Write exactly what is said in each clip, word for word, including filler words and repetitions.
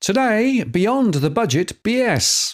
Today, Beyond the Budget B S.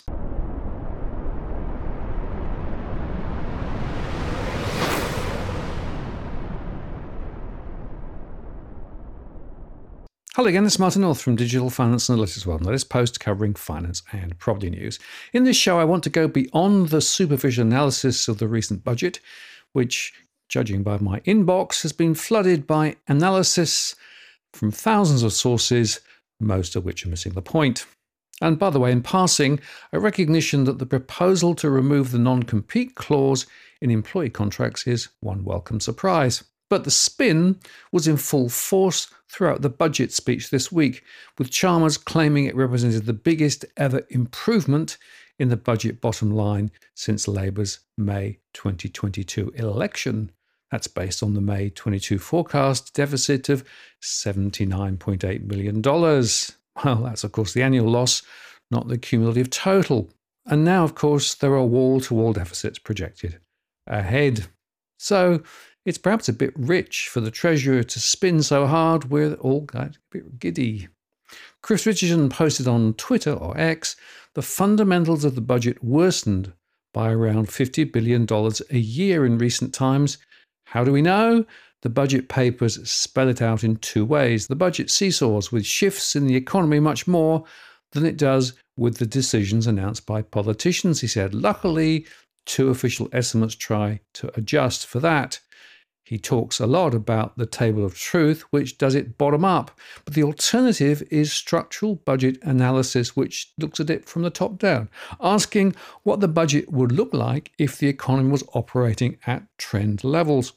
Hello again, it's Martin North from Digital Finance Analytics World, latest post covering finance and property news. In this show, I want to go beyond the superficial analysis of the recent budget, which, judging by my inbox, has been flooded by analysis from thousands of sources, most of which are missing the point. And by the way, in passing, a recognition that the proposal to remove the non-compete clause in employee contracts is one welcome surprise. But the spin was in full force throughout the budget speech this week, with Chalmers claiming it represented the biggest ever improvement in the budget bottom line since Labour's May twenty twenty-two election. That's based on the May twenty-two forecast deficit of seventy-nine point eight million dollars. Well, that's of course the annual loss, not the cumulative total. And now, of course, there are wall-to-wall deficits projected ahead. So it's perhaps a bit rich for the Treasurer to spin so hard we're all a bit giddy. Chris Richardson posted on Twitter or X, the fundamentals of the budget worsened by around fifty billion dollars a year in recent times. How do we know? The budget papers spell it out in two ways. The budget seesaws with shifts in the economy much more than it does with the decisions announced by politicians, he said. Luckily, two official estimates try to adjust for that. He talks a lot about the table of truth, which does it bottom up. But the alternative is structural budget analysis, which looks at it from the top down, asking what the budget would look like if the economy was operating at trend levels.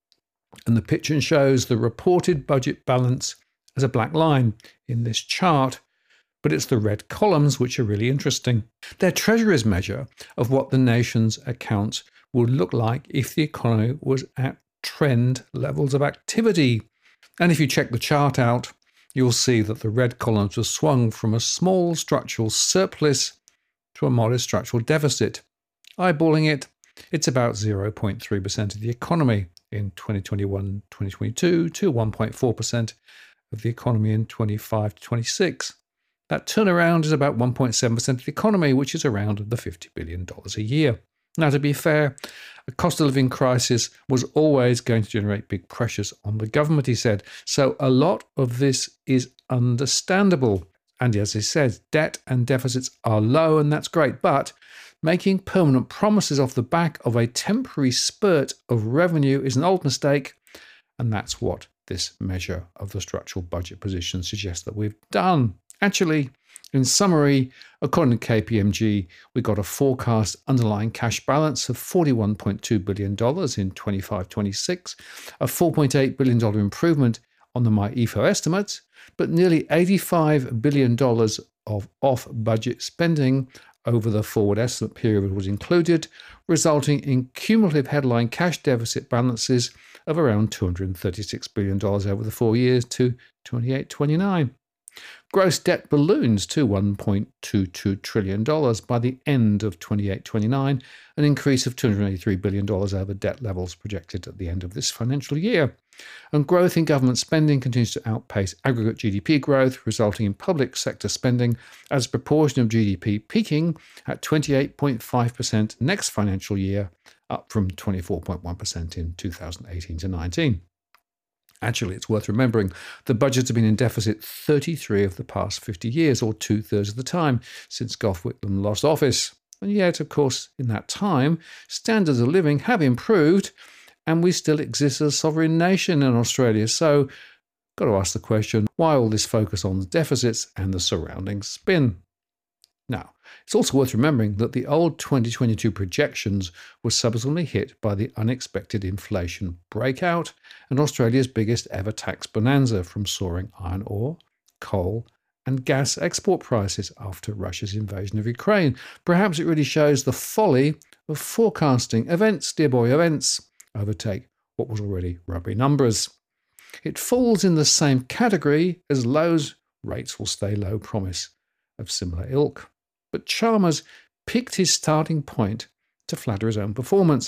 And the picture shows the reported budget balance as a black line in this chart. But it's the red columns which are really interesting. They're Treasury's measure of what the nation's accounts would look like if the economy was at trend levels of activity. And if you check the chart out, you'll see that the red columns were swung from a small structural surplus to a modest structural deficit. Eyeballing it, it's about zero point three percent of the economy in twenty twenty-one twenty twenty-two to one point four percent of the economy in twenty-five to twenty-six. That turnaround is about one point seven percent of the economy, which is around the fifty billion dollars a year. Now, to be fair, a cost of living crisis was always going to generate big pressures on the government, he said. So a lot of this is understandable. And as he said, debt and deficits are low, and that's great. But making permanent promises off the back of a temporary spurt of revenue is an old mistake. And that's what this measure of the structural budget position suggests that we've done. Actually, in summary, according to K P M G, we got a forecast underlying cash balance of forty-one point two billion dollars in twenty-five twenty-six, a four point eight billion dollars improvement on the MyEFO estimates, but nearly eighty-five billion dollars of off-budget spending over the forward estimate period was included, resulting in cumulative headline cash deficit balances of around two hundred thirty-six billion dollars over the four years to twenty-eight twenty-nine. Gross debt balloons to one point two two trillion dollars by the end of twenty-eight twenty-nine, an increase of two hundred eighty-three billion dollars over debt levels projected at the end of this financial year. And growth in government spending continues to outpace aggregate G D P growth, resulting in public sector spending as a proportion of G D P peaking at twenty-eight point five percent next financial year, up from twenty-four point one percent in two thousand eighteen to nineteen. Actually, it's worth remembering the budgets have been in deficit thirty-three of the past fifty years, or two-thirds of the time, since Gough Whitlam lost office. And yet, of course, in that time, standards of living have improved, and we still exist as a sovereign nation in Australia. So, got to ask the question, why all this focus on the deficits and the surrounding spin? Now, it's also worth remembering that the old twenty twenty-two projections were subsequently hit by the unexpected inflation breakout and Australia's biggest ever tax bonanza from soaring iron ore, coal, and gas export prices after Russia's invasion of Ukraine. Perhaps it really shows the folly of forecasting. Events, dear boy, events overtake what was already rubbery numbers. It falls in the same category as Lowe's rates will stay low promise of similar ilk. But Chalmers picked his starting point to flatter his own performance.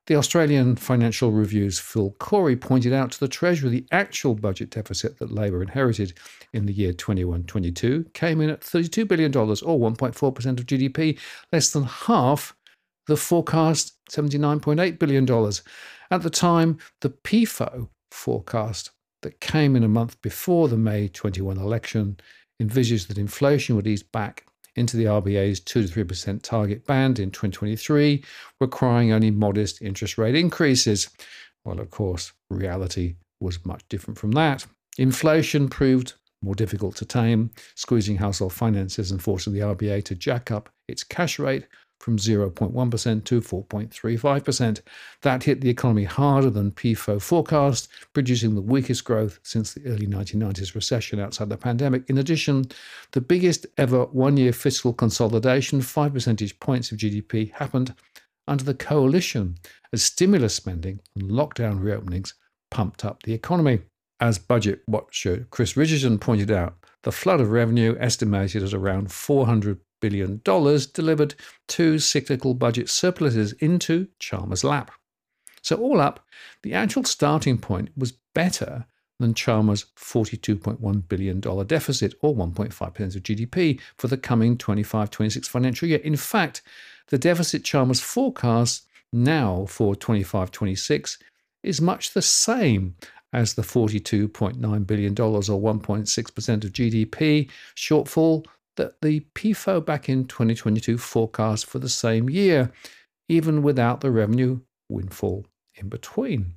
The Australian Financial Review's Phil Corey pointed out to the Treasury the actual budget deficit that Labor inherited in the year twenty-one twenty-two came in at thirty-two billion dollars, or one point four percent of G D P, less than half the forecast seventy-nine point eight billion dollars. At the time, the P F O forecast that came in a month before the May twenty-one election envisaged that inflation would ease back into the R B A's two to three percent target band in twenty twenty-three, requiring only modest interest rate increases. Well, of course, reality was much different from that. Inflation proved more difficult to tame, squeezing household finances and forcing the R B A to jack up its cash rate from zero point one percent to four point three five percent. That hit the economy harder than P F O forecast, producing the weakest growth since the early nineteen nineties recession outside the pandemic. In addition, the biggest ever one-year fiscal consolidation, five percentage points of G D P, happened under the coalition as stimulus spending and lockdown reopenings pumped up the economy. As budget watcher Chris Richardson pointed out, the flood of revenue, estimated at around four hundred billion dollars, delivered two cyclical budget surpluses into Chalmers' lap. So all up, the actual starting point was better than Chalmers' forty-two point one billion dollars deficit, or one point five percent of G D P, for the coming twenty-five twenty-six financial year. In fact, the deficit Chalmers forecasts now for twenty-five twenty-six is much the same as the forty-two point nine billion dollars, or one point six percent of G D P shortfall that the P F O back in twenty twenty-two forecast for the same year, even without the revenue windfall in between.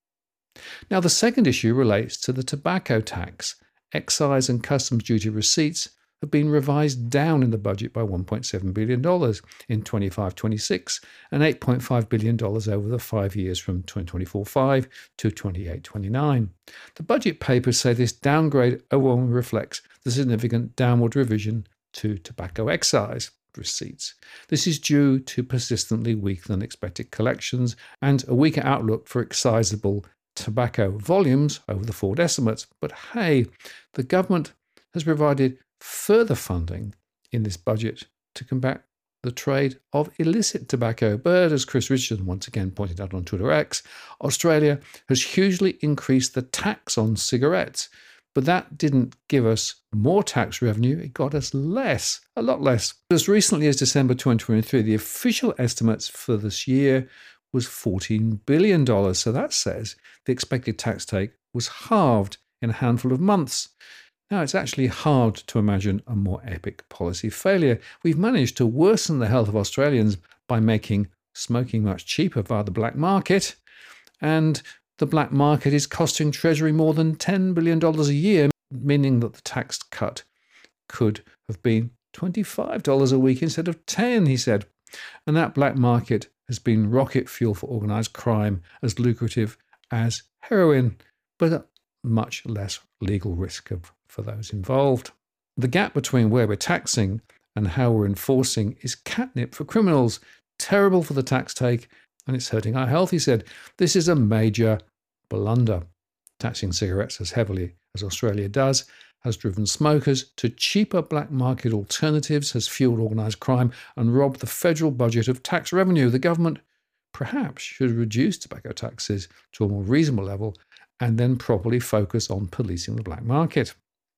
Now, the second issue relates to the tobacco tax. Excise and customs duty receipts have been revised down in the budget by one point seven billion dollars in twenty-five twenty-six and eight point five billion dollars over the five years from twenty twenty-four five to twenty-eight twenty-nine. The budget papers say this downgrade overall reflects the significant downward revision to tobacco excise receipts. This is due to persistently weaker than expected collections and a weaker outlook for excisable tobacco volumes over the forward estimates. But hey, the government has provided further funding in this budget to combat the trade of illicit tobacco. But as Chris Richardson once again pointed out on Twitter X, Australia has hugely increased the tax on cigarettes. But that didn't give us more tax revenue, it got us less, a lot less. As recently as December twenty twenty-three, the official estimates for this year was fourteen billion dollars. So that says the expected tax take was halved in a handful of months. Now, it's actually hard to imagine a more epic policy failure. We've managed to worsen the health of Australians by making smoking much cheaper via the black market, and the black market is costing Treasury more than ten billion dollars a year, meaning that the tax cut could have been twenty-five dollars a week instead of ten, he said. And that black market has been rocket fuel for organised crime, as lucrative as heroin, but at much less legal risk of, for those involved. The gap between where we're taxing and how we're enforcing is catnip for criminals, terrible for the tax take, and it's hurting our health, he said. This is a major blunder. Taxing cigarettes as heavily as Australia does has driven smokers to cheaper black market alternatives, has fueled organised crime and robbed the federal budget of tax revenue. The government perhaps should reduce tobacco taxes to a more reasonable level and then properly focus on policing the black market.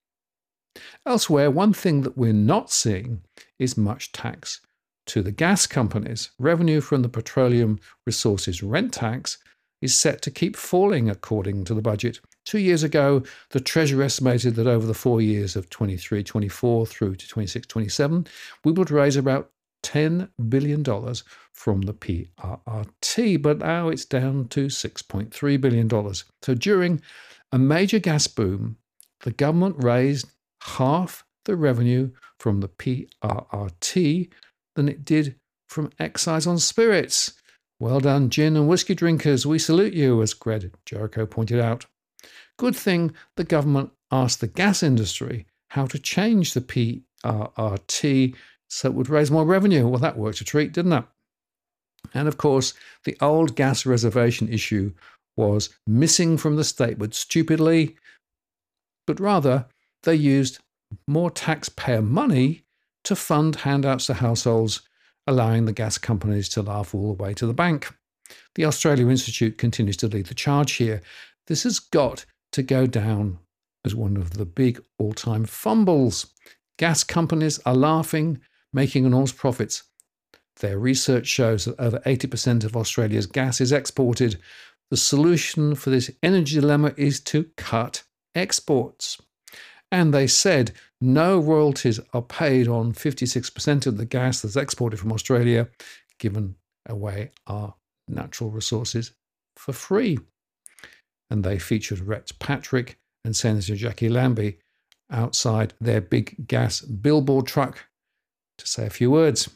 Elsewhere, one thing that we're not seeing is much tax to the gas companies. Revenue from the Petroleum Resources Rent Tax is set to keep falling according to the budget. Two years ago, the Treasury estimated that over the four years of twenty-three twenty-four through to twenty-six twenty-seven, we would raise about ten billion dollars from the P R R T, but now it's down to six point three billion dollars. So during a major gas boom, the government raised half the revenue from the P R R T than it did from excise on spirits. Well done, gin and whiskey drinkers. We salute you, as Greg Jericho pointed out. Good thing the government asked the gas industry how to change the P R R T so it would raise more revenue. Well, that worked a treat, didn't it? And of course, the old gas reservation issue was missing from the statement stupidly, but rather they used more taxpayer money to fund handouts to households, allowing the gas companies to laugh all the way to the bank. The Australia Institute continues to lead the charge here. This has got to go down as one of the big all-time fumbles. Gas companies are laughing, making enormous profits. Their research shows that over eighty percent of Australia's gas is exported. The solution for this energy dilemma is to cut exports. And they said no royalties are paid on fifty-six percent of the gas that's exported from Australia, given away our natural resources for free. And they featured Rex Patrick and Senator Jackie Lambie outside their big gas billboard truck to say a few words.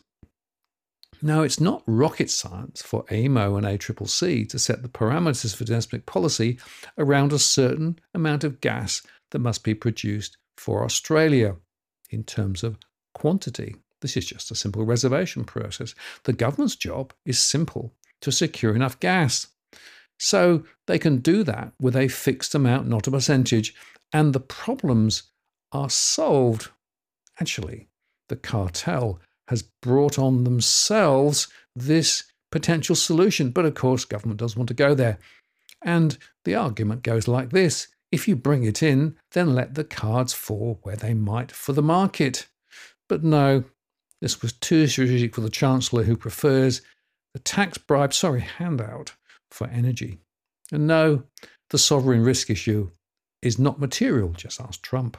Now, it's not rocket science for A E M O and A C C C to set the parameters for domestic policy around a certain amount of gas that must be produced for Australia in terms of quantity. This is just a simple reservation process. The government's job is simple: to secure enough gas. So they can do that with a fixed amount, not a percentage, and the problems are solved. Actually, the cartel has brought on themselves this potential solution. But of course, government doesn't want to go there. And the argument goes like this: if you bring it in, then let the cards fall where they might for the market. But no, this was too strategic for the Chancellor, who prefers the tax bribe, sorry, handout for energy. And no, the sovereign risk issue is not material, just ask Trump.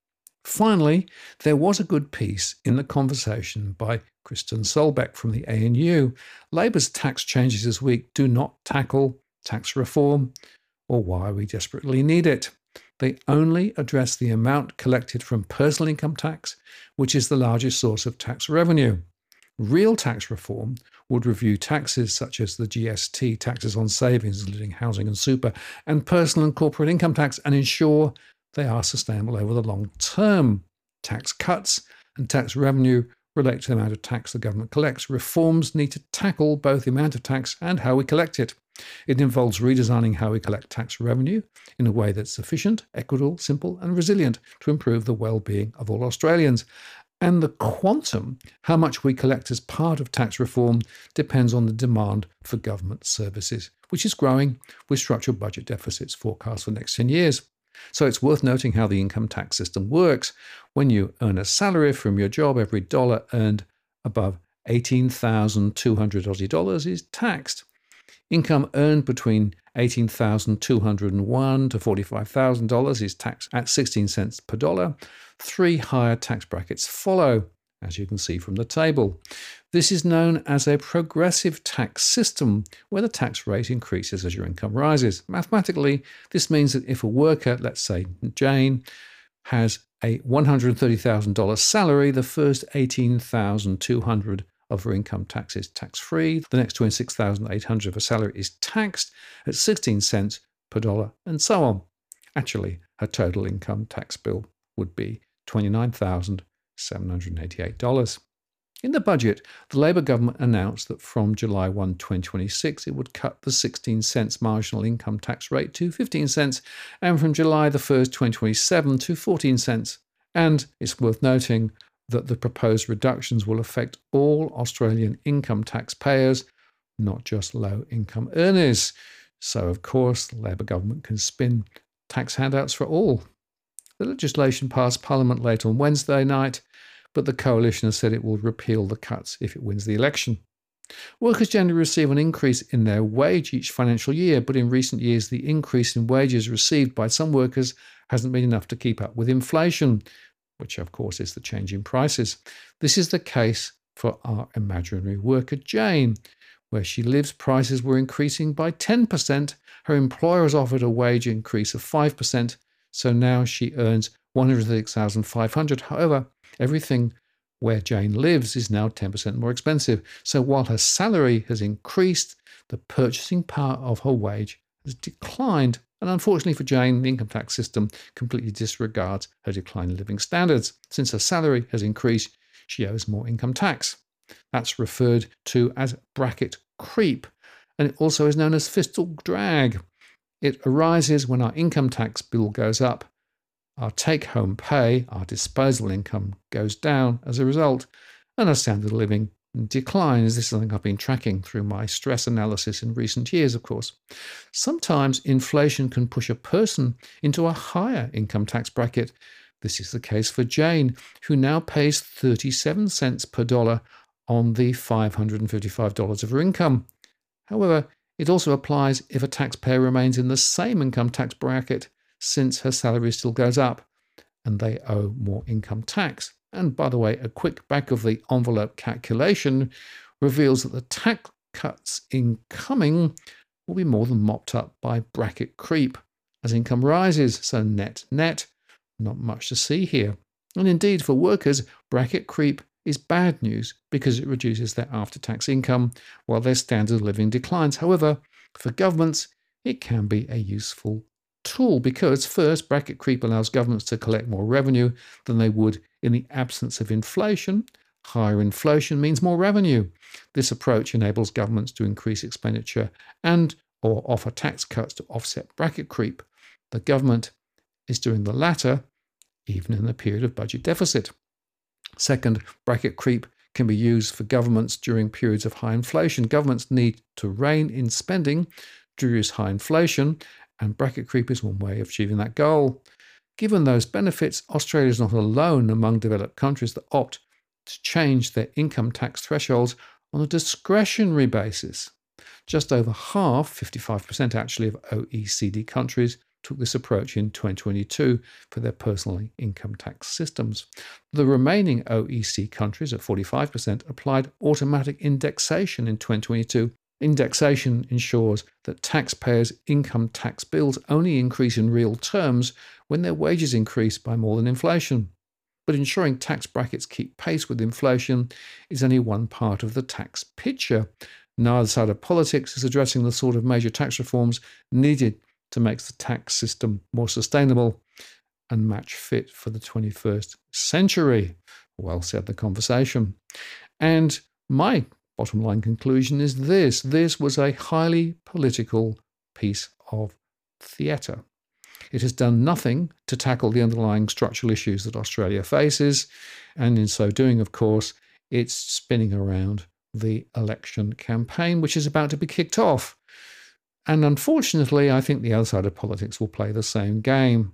Finally, there was a good piece in the conversation by Kristen Solbeck from the A N U. Labour's tax changes this week do not tackle tax reform or why we desperately need it. They only address the amount collected from personal income tax, which is the largest source of tax revenue. Real tax reform would review taxes such as the G S T, taxes on savings, including housing and super, and personal and corporate income tax, and ensure they are sustainable over the long term. Tax cuts and tax revenue relate to the amount of tax the government collects. Reforms need to tackle both the amount of tax and how we collect it. It involves redesigning how we collect tax revenue in a way that's efficient, equitable, simple, and resilient to improve the well-being of all Australians. And the quantum, how much we collect as part of tax reform, depends on the demand for government services, which is growing with structural budget deficits forecast for the next ten years. So it's worth noting how the income tax system works. When you earn a salary from your job, every dollar earned above eighteen thousand two hundred Aussie dollars is taxed. Income earned between eighteen thousand two hundred one to forty-five thousand dollars is taxed at sixteen cents per dollar. Three higher tax brackets follow, as you can see from the table. This is known as a progressive tax system, where the tax rate increases as your income rises. Mathematically, this means that if a worker, let's say Jane, has a one hundred thirty thousand dollars salary, the first eighteen thousand two hundred dollars of her income tax is tax-free. The next twenty-six thousand eight hundred dollars of her salary is taxed at sixteen cents per dollar, and so on. Actually, her total income tax bill would be twenty-nine thousand seven hundred eighty-eight dollars. In the budget, the Labor government announced that from July first, twenty twenty-six, it would cut the sixteen cents marginal income tax rate to fifteen cents, and from July the first, twenty twenty-seven to fourteen cents. And it's worth noting that the proposed reductions will affect all Australian income taxpayers, not just low-income earners. So, of course, the Labor government can spin tax handouts for all. The legislation passed Parliament late on Wednesday night, but the coalition has said it will repeal the cuts if it wins the election. Workers generally receive an increase in their wage each financial year, but in recent years the increase in wages received by some workers hasn't been enough to keep up with inflation, which of course is the change in prices. This is the case for our imaginary worker Jane. Where she lives, prices were increasing by ten percent. Her employer has offered a wage increase of five percent, so now she earns one hundred thirty-six thousand five hundred dollars. However, everything where Jane lives is now ten percent more expensive. So while her salary has increased, the purchasing power of her wage has declined. And unfortunately for Jane, the income tax system completely disregards her decline in living standards. Since her salary has increased, she owes more income tax. That's referred to as bracket creep, and it also is known as fiscal drag. It arises when our income tax bill goes up, our take-home pay, our disposable income goes down as a result, and our standard of living declines. This is something I've been tracking through my stress analysis in recent years, of course. Sometimes inflation can push a person into a higher income tax bracket. This is the case for Jane, who now pays thirty-seven cents per dollar on the five hundred fifty-five dollars of her income. However, it also applies if a taxpayer remains in the same income tax bracket, since her salary still goes up and they owe more income tax. And by the way, a quick back of the envelope calculation reveals that the tax cuts incoming will be more than mopped up by bracket creep as income rises. So net, net, not much to see here. And indeed, for workers, bracket creep is bad news because it reduces their after-tax income while their standard of living declines. However, for governments, it can be a useful tool because, first, bracket creep allows governments to collect more revenue than they would in the absence of inflation. Higher inflation means more revenue. This approach enables governments to increase expenditure and or offer tax cuts to offset bracket creep. The government is doing the latter even in the period of budget deficit. Second, bracket creep can be used for governments during periods of high inflation. Governments need to rein in spending to reduce high inflation, and bracket creep is one way of achieving that goal. Given those benefits, Australia is not alone among developed countries that opt to change their income tax thresholds on a discretionary basis. Just over half, fifty-five percent actually, of O E C D countries took this approach in twenty twenty-two for their personal income tax systems. The remaining O E C D countries, at forty-five percent, applied automatic indexation in twenty twenty-two. Indexation ensures that taxpayers' income tax bills only increase in real terms when their wages increase by more than inflation. But ensuring tax brackets keep pace with inflation is only one part of the tax picture. Neither side of politics is addressing the sort of major tax reforms needed to make the tax system more sustainable and match fit for the twenty-first century. Well said, the conversation. And my bottom line conclusion is this. This was a highly political piece of theatre. It has done nothing to tackle the underlying structural issues that Australia faces, and in so doing, of course, it's spinning around the election campaign, which is about to be kicked off. And unfortunately, I think the other side of politics will play the same game.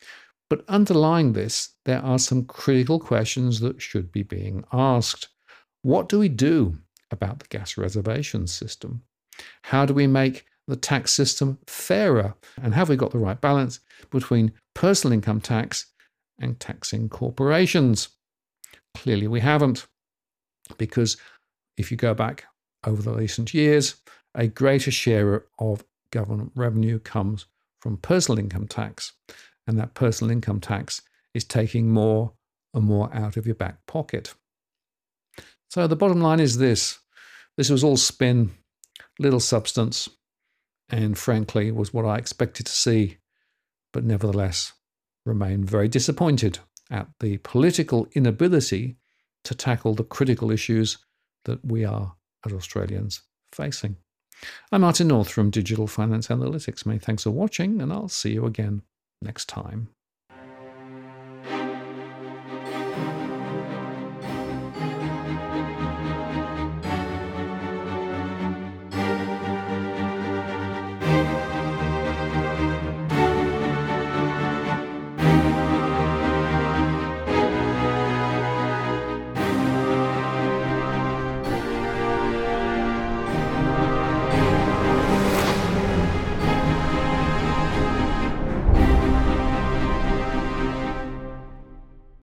But underlying this, there are some critical questions that should be being asked. What do we do about the gas reservation system? How do we make the tax system fairer? And have we got the right balance between personal income tax and taxing corporations? Clearly we haven't, because if you go back over the recent years, a greater share of government revenue comes from personal income tax, and that personal income tax is taking more and more out of your back pocket. So the bottom line is this. This was all spin, little substance, and frankly was what I expected to see, but nevertheless remain very disappointed at the political inability to tackle the critical issues that we are, as Australians, facing. I'm Martin North from Digital Finance Analytics. Many thanks for watching, and I'll see you again next time.